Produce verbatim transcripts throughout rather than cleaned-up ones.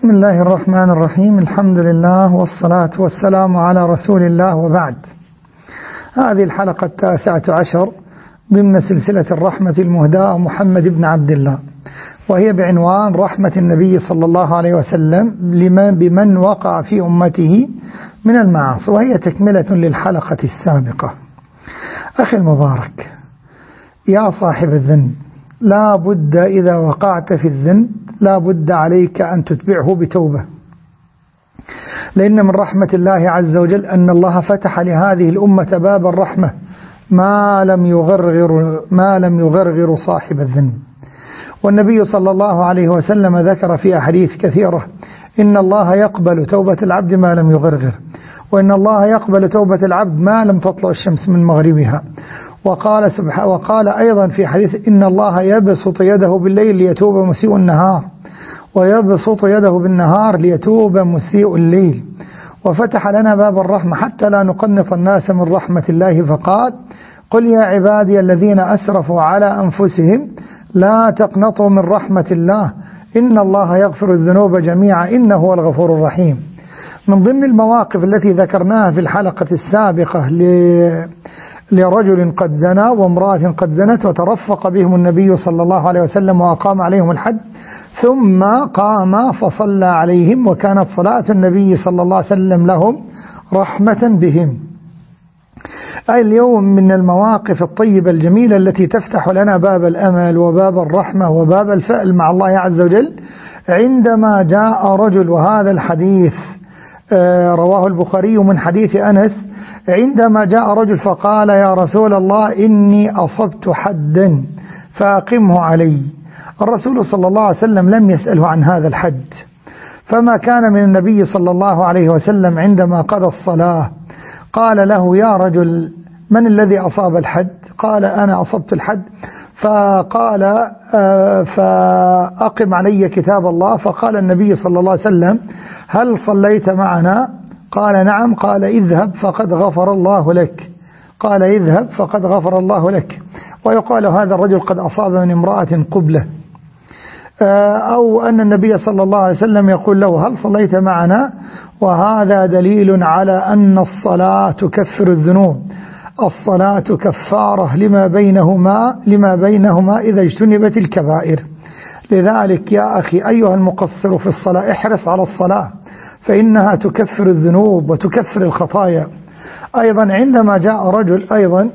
بسم الله الرحمن الرحيم. الحمد لله والصلاة والسلام على رسول الله، وبعد. هذه الحلقة التاسعة عشر ضمن سلسلة الرحمة المهداة محمد بن عبد الله، وهي بعنوان رحمة النبي صلى الله عليه وسلم لمن بمن وقع في أمته من المعاصي، وهي تكملة للحلقة السابقة. أخي المبارك، يا صاحب الذنب، لا بد إذا وقعت في الذنب لا بد عليك أن تتبعه بتوبة، لأن من رحمة الله عز وجل أن الله فتح لهذه الأمة باب الرحمة ما لم يغرغر ما لم يغرغر صاحب الذنب. والنبي صلى الله عليه وسلم ذكر في أحاديث كثيرة إن الله يقبل توبة العبد ما لم يغرغر، وإن الله يقبل توبة العبد ما لم تطلع الشمس من مغربها. وقال سبحانه وقال أيضا في حديث إن الله يبسط يده بالليل ليتوب مسيء النهار، ويبسط يده بالنهار ليتوب مسيء الليل. وفتح لنا باب الرحمة حتى لا نقنط الناس من رحمة الله، فقال قل يا عبادي الذين أسرفوا على أنفسهم لا تقنطوا من رحمة الله إن الله يغفر الذنوب جميعا إنه هو الغفور الرحيم. من ضمن المواقف التي ذكرناها في الحلقة السابقة لرجل قد زنى وامرأة قد زنت وترفق بهم النبي صلى الله عليه وسلم وأقام عليهم الحد، ثم قام فصلى عليهم، وكانت صلاة النبي صلى الله عليه وسلم لهم رحمة بهم. أي اليوم من المواقف الطيبة الجميلة التي تفتح لنا باب الأمل وباب الرحمة وباب الفعل مع الله عز وجل، عندما جاء رجل، وهذا الحديث رواه البخاري من حديث أنس، عندما جاء رجل فقال يا رسول الله إني أصبت حدا فأقمه علي. الرسول صلى الله عليه وسلم لم يسأله عن هذا الحد، فما كان من النبي صلى الله عليه وسلم عندما قضى الصلاة قال له يا رجل من الذي أصاب الحد؟ قال أنا أصبت الحد. فقال آه فأقم علي كتاب الله. فقال النبي صلى الله عليه وسلم هل صليت معنا؟ قال نعم. قال اذهب فقد غفر الله لك. قال اذهب فقد غفر الله لك. ويقال هذا الرجل قد أصاب من امرأة قبلة، أو أن النبي صلى الله عليه وسلم يقول له هل صليت معنا؟ وهذا دليل على أن الصلاة تكفر الذنوب. الصلاة كفارة لما بينهما لما بينهما إذا اجتنبت الكبائر. لذلك يا أخي أيها المقصر في الصلاة احرص على الصلاة، فإنها تكفر الذنوب وتكفر الخطايا. أيضا عندما جاء رجل أيضا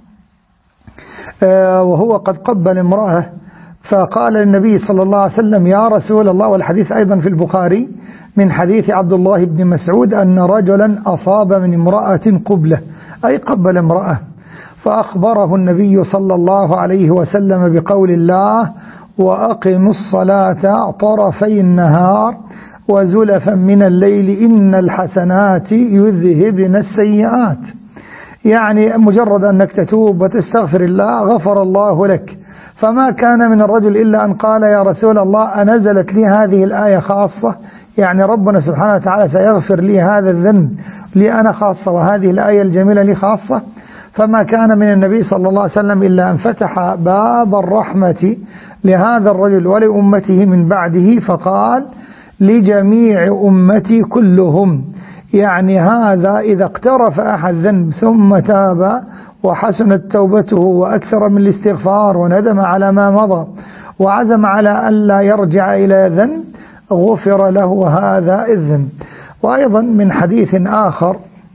وهو قد قبل امرأة، فقال النبي صلى الله عليه وسلم يا رسول الله، والحديث أيضا في البخاري من حديث عبد الله بن مسعود أن رجلا أصاب من امرأة قبلة، أي قبل امرأة، فأخبره النبي صلى الله عليه وسلم بقول الله وأقم الصلاة طرفي النهار وزلفا من الليل إن الحسنات يذهبن السيئات. يعني مجرد أنك تتوب وتستغفر الله غفر الله لك. فما كان من الرجل إلا أن قال يا رسول الله أنزلت لي هذه الآية خاصة، يعني ربنا سبحانه وتعالى سيغفر لي هذا الذنب لي أنا خاصة، وهذه الآية الجميلة لي خاصة. فما كان من النبي صلى الله عليه وسلم إلا أن فتح باب الرحمة لهذا الرجل ولأمته من بعده، فقال لجميع أمتي كلهم. يعني هذا إذا اقترف أحد ذنب ثم تاب وحسنت توبته وأكثر من الاستغفار وندم على ما مضى وعزم على ألا يرجع إلى ذنب غفر له هذا الذنب. وأيضا من حديث آخر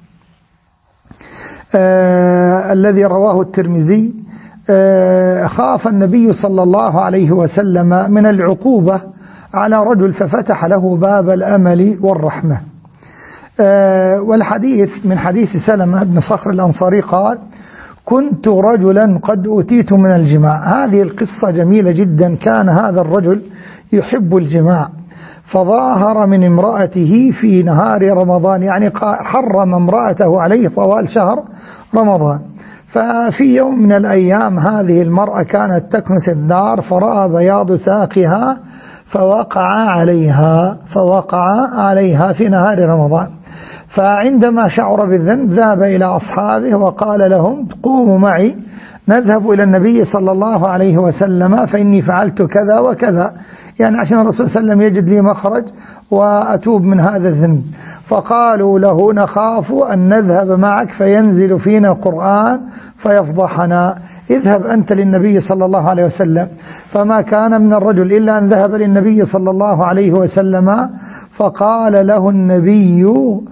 آه الذي رواه الترمذي آه خاف النبي صلى الله عليه وسلم من العقوبة على رجل ففتح له باب الأمل والرحمة. آه والحديث من حديث سلمة بن صخر الأنصاري قال كنت رجلا قد أتيت من الجماع. هذه القصة جميلة جدا. كان هذا الرجل يحب الجماع، فظاهر من امرأته في نهار رمضان، يعني حرم امرأته عليه طوال شهر رمضان. ففي يوم من الأيام هذه المرأة كانت تكنس الدار، فرأى بياض ساقها فوقع عليها فوقع عليها في نهار رمضان. فعندما شعر بالذنب ذهب إلى أصحابه وقال لهم قوموا معي نذهب إلى النبي صلى الله عليه وسلم فإني فعلت كذا وكذا، يعني عشان الرسول صلى الله عليه وسلم يجد لي مخرج وأتوب من هذا الذنب. فقالوا له نخاف أن نذهب معك فينزل فينا قرآن فيفضحنا، اذهب أنت للنبي صلى الله عليه وسلم. فما كان من الرجل إلا أن ذهب للنبي صلى الله عليه وسلم فقال له النبي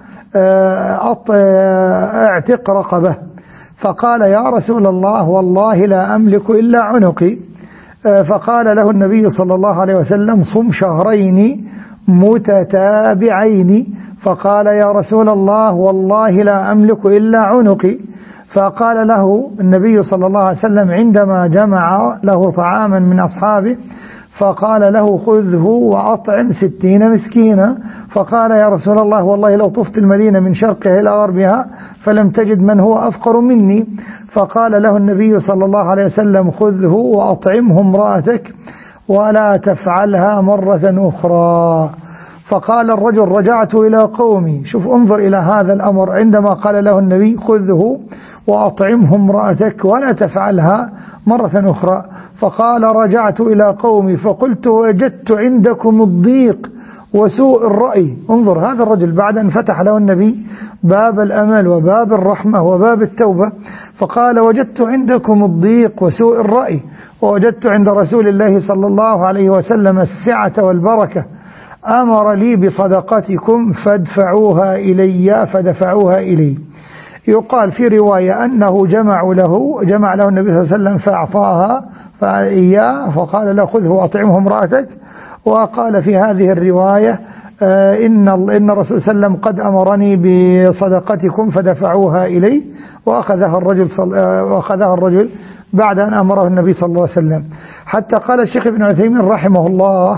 اعتق رقبه، فقال يا رسول الله والله لا أملك إلا عنقي. فقال له النبي صلى الله عليه وسلم صم شهرين متتابعين، فقال يا رسول الله والله لا أملك إلا عنقي. فقال له النبي صلى الله عليه وسلم عندما جمع له طعاما من أصحابه فقال له خذه وأطعم ستين مسكينا. فقال يا رسول الله والله لو طفت المدينة من شرقها إلى غربها فلم تجد من هو أفقر مني. فقال له النبي صلى الله عليه وسلم خذه وأطعمه امرأتك ولا تفعلها مرة أخرى. فقال الرجل رجعت إلى قومي. شوف انظر إلى هذا الأمر، عندما قال له النبي خذه وأطعمه امرأتك ولا تفعلها مرة أخرى، فقال رجعت إلى قومي فقلت وجدت عندكم الضيق وسوء الرأي. انظر هذا الرجل بعد أن فتح له النبي باب الأمل وباب الرحمة وباب التوبة، فقال وجدت عندكم الضيق وسوء الرأي، ووجدت عند رسول الله صلى الله عليه وسلم السعة والبركة، أمر لي بصدقتكم فادفعوها إلي فدفعوها إلي. يقال في رواية أنه جمع له جمع له النبي صلى الله عليه وسلم فأعطاها فإياه فقال له خذه وأطعمه امرأتك. وقال في هذه الرواية إن إن الرسول صلى الله عليه وسلم قد أمرني بصدقتكم فدفعوها إلي، وأخذها الرجل وأخذها الرجل بعد أن أمره النبي صلى الله عليه وسلم. حتى قال الشيخ ابن عثيمين رحمه الله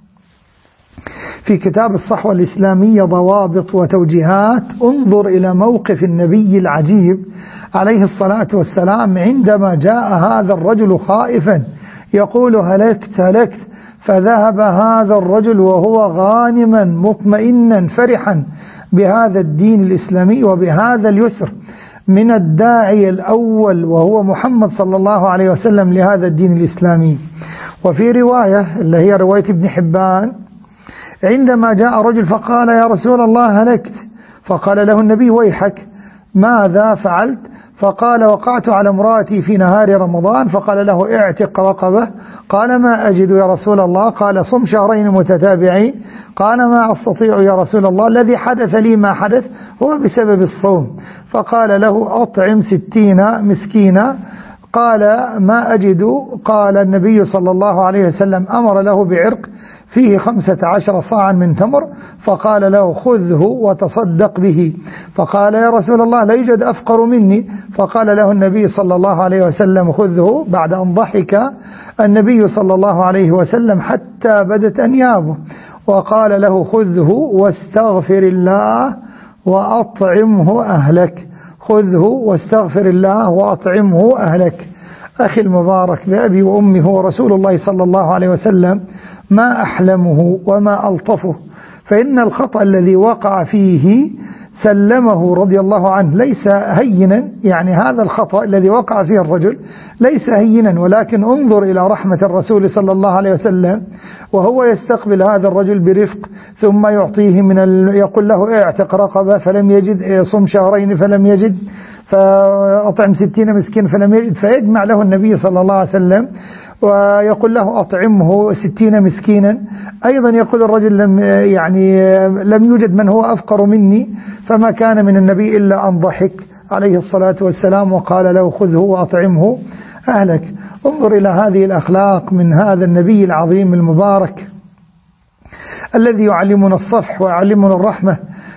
في كتاب الصحوة الإسلامية ضوابط وتوجيهات، انظر إلى موقف النبي العجيب عليه الصلاة والسلام عندما جاء هذا الرجل خائفا يقول هلكت هلكت، فذهب هذا الرجل وهو غانما مطمئنا فرحا بهذا الدين الإسلامي وبهذا اليسر من الداعي الأول وهو محمد صلى الله عليه وسلم لهذا الدين الإسلامي. وفي رواية اللي هي رواية ابن حبان عندما جاء رجل فقال يا رسول الله هلكت، فقال له النبي ويحك ماذا فعلت؟ فقال وقعت على امرأتي في نهار رمضان. فقال له اعتق رقبه. قال ما أجد يا رسول الله. قال صم شهرين متتابعين. قال ما أستطيع يا رسول الله، الذي حدث لي ما حدث هو بسبب الصوم. فقال له أطعم ستين مسكينا. قال ما أجد. قال النبي صلى الله عليه وسلم أمر له بعرق فيه خمسة عشر صاعا من تمر، فقال له خذه وتصدق به. فقال يا رسول الله لا يوجد أفقر مني. فقال له النبي صلى الله عليه وسلم خذه، بعد أن ضحك النبي صلى الله عليه وسلم حتى بدت أنيابه، وقال له خذه واستغفر الله وأطعمه أهلك. خذه واستغفر الله وأطعمه أهلك. أخي المبارك بأبي وأمه ورسول الله صلى الله عليه وسلم ما أحلمه وما ألطفه، فإن الخطأ الذي وقع فيه سلمه رضي الله عنه ليس هينا، يعني هذا الخطأ الذي وقع فيه الرجل ليس هينا، ولكن انظر إلى رحمة الرسول صلى الله عليه وسلم وهو يستقبل هذا الرجل برفق، ثم يعطيه من ال... يقول له اعتق رقبة فلم يجد، صم شهرين فلم يجد، فأطعم ستين مسكين فلم يجد، فيجمع له النبي صلى الله عليه وسلم ويقول له أطعمه ستين مسكينا. أيضا يقول الرجل لم يعني لم يوجد من هو أفقر مني، فما كان من النبي إلا أن ضحك عليه الصلاة والسلام وقال له خذه وأطعمه أهلك. انظر إلى هذه الأخلاق من هذا النبي العظيم المبارك الذي يعلمنا الصفح ويعلمنا الرحمة،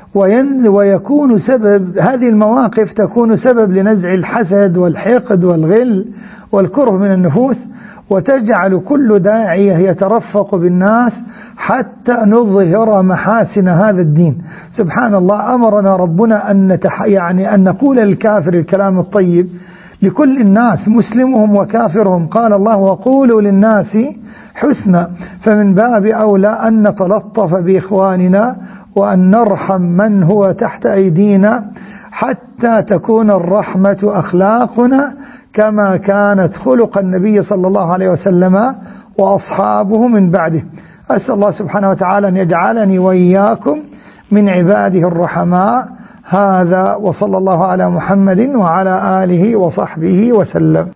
ويكون سبب هذه المواقف تكون سبب لنزع الحسد والحقد والغل والكره من النفوس، وتجعل كل داعية يترفق بالناس حتى نظهر محاسن هذا الدين. سبحان الله، أمرنا ربنا أن نتح يعني أن نقول للكافر الكلام الطيب لكل الناس مسلمهم وكافرهم. قال الله وقولوا للناس حسنا، فمن باب أولى أن نتلطف بإخواننا وأن نرحم من هو تحت أيدينا حتى تكون الرحمة أخلاقنا كما كانت خلق النبي صلى الله عليه وسلم وأصحابه من بعده. أسأل الله سبحانه وتعالى أن يجعلني وإياكم من عباده الرحماء. هذا وصلى الله على محمد وعلى آله وصحبه وسلم.